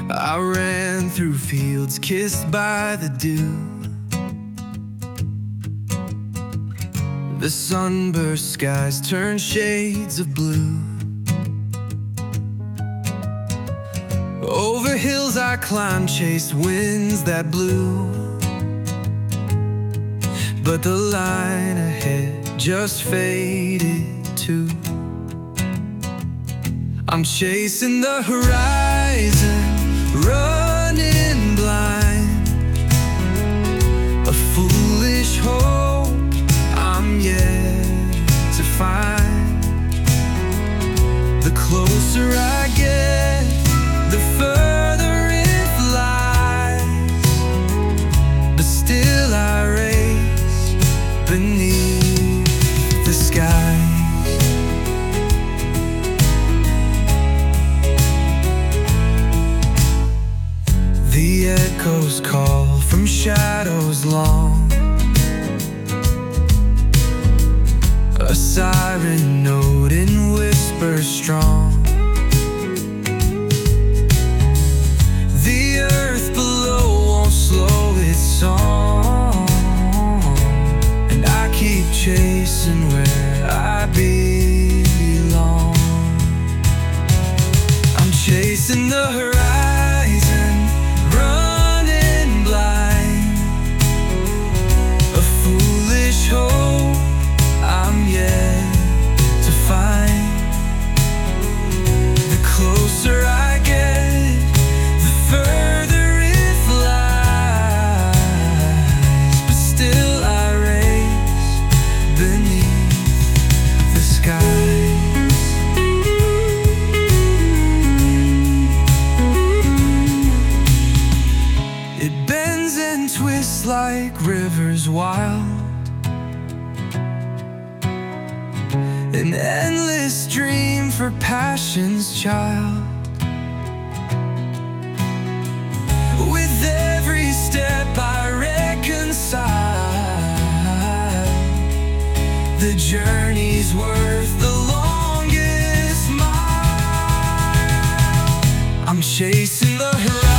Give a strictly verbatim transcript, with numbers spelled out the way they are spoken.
I ran through fields kissed by the dew. The sunburst skies turned shades of blue. Over hills I climbed, chased winds that blew. But the line ahead just faded too. I'm chasing the horizon, running blind. A foolish hope I'm yet to find. The closer I get, the further it flies. But still I race beneath the sky. The echoes call from shadows long. A siren note in whispers strong. The earth below won't slow its song, and I keep chasing where I belong. I'm chasing the horizon, running blind. A foolish hope I'm yet to find. The closer I get, the further it flies. But still I race beneath the skies. It bends and twists like rivers wild, an endless dream for passion's child. With every step I reconcile. The journey's worth the longest mile. I'm chasing the horizon,